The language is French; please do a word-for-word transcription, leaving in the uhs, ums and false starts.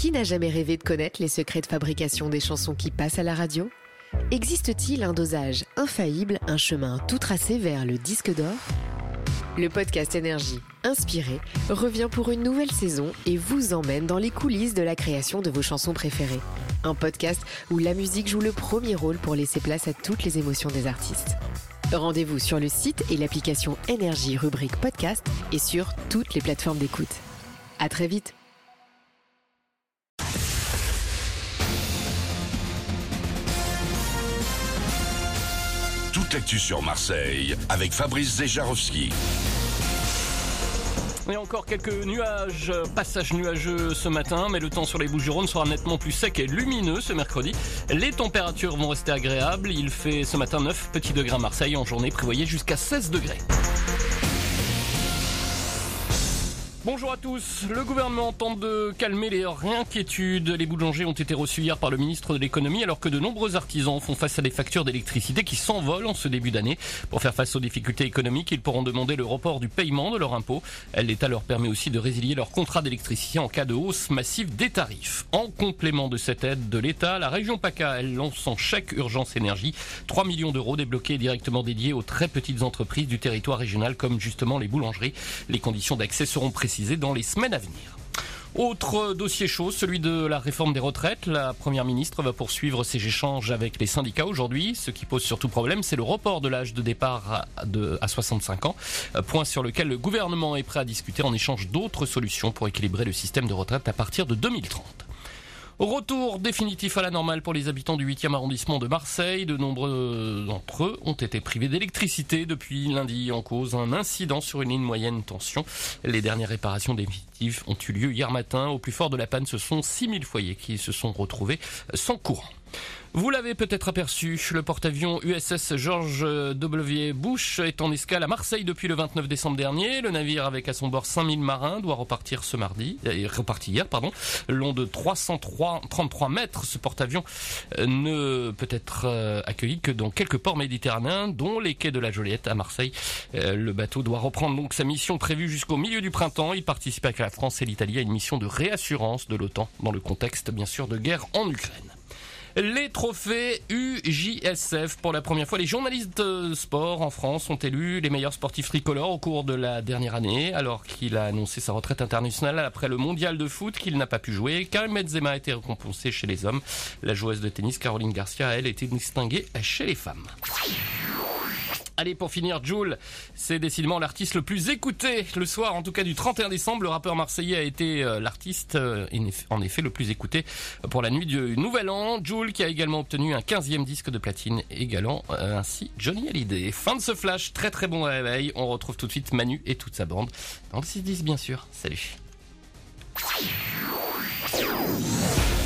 Qui n'a jamais rêvé de connaître les secrets de fabrication des chansons qui passent à la radio ? Existe-t-il un dosage infaillible, un chemin tout tracé vers le disque d'or ? Le podcast Énergie, inspiré, revient pour une nouvelle saison et vous emmène dans les coulisses de la création de vos chansons préférées. Un podcast où la musique joue le premier rôle pour laisser place à toutes les émotions des artistes. Rendez-vous sur le site et l'application Énergie rubrique podcast et sur toutes les plateformes d'écoute. À très vite. Toute l'actu sur Marseille avec Fabrice Zéjarowski. Et encore quelques nuages, passages nuageux ce matin, mais le temps sur les Bouches-du-Rhône sera nettement plus sec et lumineux ce mercredi. Les températures vont rester agréables. Il fait ce matin neuf petits degrés à Marseille. En journée, prévoyez jusqu'à seize degrés. Bonjour à tous. Le gouvernement tente de calmer les inquiétudes. Les boulangers ont été reçus hier par le ministre de l'économie alors que de nombreux artisans font face à des factures d'électricité qui s'envolent en ce début d'année. Pour faire face aux difficultés économiques, ils pourront demander le report du paiement de leur impôt. L'État leur permet aussi de résilier leur contrat d'électricité en cas de hausse massive des tarifs. En complément de cette aide de l'État, la région PACA, elle lance son chèque urgence énergie. trois millions d'euros débloqués directement dédiés aux très petites entreprises du territoire régional comme justement les boulangeries. Les conditions d'accès seront précisées dans les semaines à venir. Autre dossier chaud, celui de la réforme des retraites. La première ministre va poursuivre ses échanges avec les syndicats aujourd'hui. Ce qui pose surtout problème, c'est le report de l'âge de départ à, de, à soixante-cinq ans. Point sur lequel le gouvernement est prêt à discuter en échange d'autres solutions pour équilibrer le système de retraite à partir de deux mille trente. Retour définitif à la normale pour les habitants du huitième arrondissement de Marseille. De nombreux d'entre eux ont été privés d'électricité depuis lundi en cause un incident sur une ligne moyenne tension. Les dernières réparations définitives ont eu lieu hier matin. Au plus fort de la panne, ce sont six mille foyers qui se sont retrouvés sans courant. Vous l'avez peut-être aperçu, le porte-avions U S S George W. Bush est en escale à Marseille depuis le vingt-neuf décembre dernier. Le navire avec à son bord cinq mille marins doit repartir ce mardi, euh, reparti hier, pardon. Long de trois cent trente-trois mètres, ce porte-avions ne peut être euh, accueilli que dans quelques ports méditerranéens, dont les quais de la Joliette à Marseille. Euh, le bateau doit reprendre donc sa mission prévue jusqu'au milieu du printemps. Il participe avec la France et l'Italie à une mission de réassurance de l'OTAN dans le contexte, bien sûr, de guerre en Ukraine. Les trophées U J S F. Pour la première fois, les journalistes de sport en France ont élu les meilleurs sportifs tricolores au cours de la dernière année, alors qu'il a annoncé sa retraite internationale après le mondial de foot qu'il n'a pas pu jouer. Karim Benzema a été récompensé chez les hommes. La joueuse de tennis Caroline Garcia, elle, a été distinguée chez les femmes. Allez, pour finir, Jul, c'est décidément l'artiste le plus écouté. Le soir, en tout cas du trente et un décembre, le rappeur marseillais a été euh, l'artiste, euh, en effet, le plus écouté pour la nuit du Nouvel An. Jul qui a également obtenu un quinzième disque de platine, égalant euh, ainsi Johnny Hallyday. Fin de ce flash, très très bon réveil. On retrouve tout de suite Manu et toute sa bande dans le six dix, bien sûr. Salut.